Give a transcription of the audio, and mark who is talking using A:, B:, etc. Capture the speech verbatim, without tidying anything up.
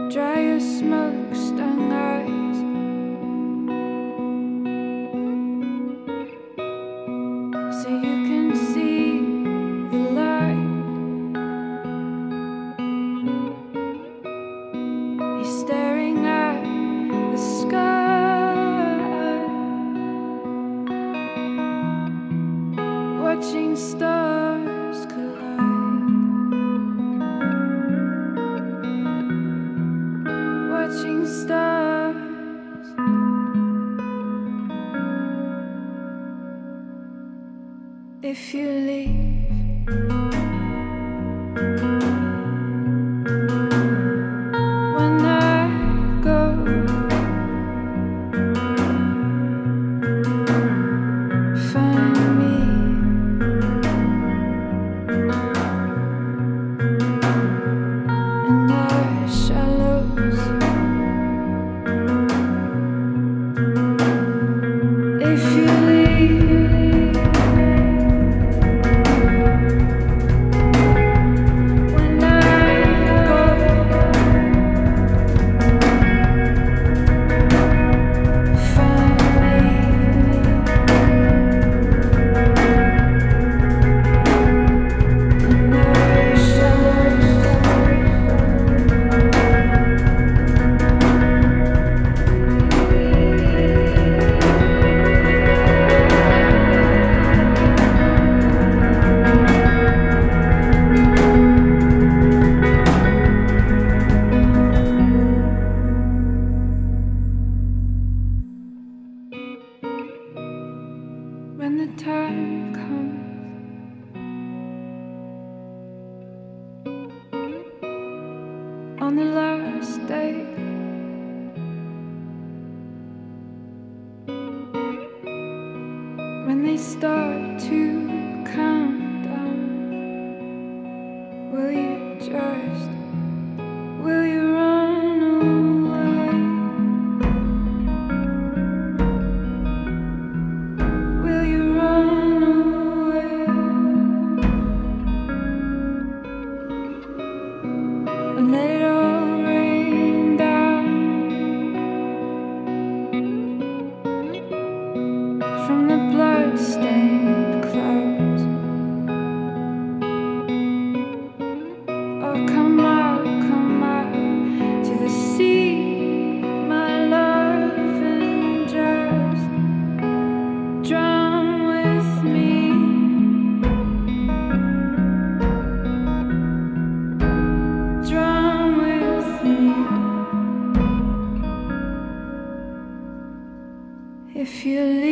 A: dry your smoke-stung eyes. So you can see the light. He's staring at the sky, watching stars collide, watching stars. If you leave, when I go, find me in the shallows. If you leave, when I go, find me in the shallows. When the time comes, on the last day, when they start to count down, will you just, will you run away? Will you run away and let it all rain down from the blood-stained clouds? Oh, come out, come out to the sea, my love, and just drown with me. Drown with me. If you leave.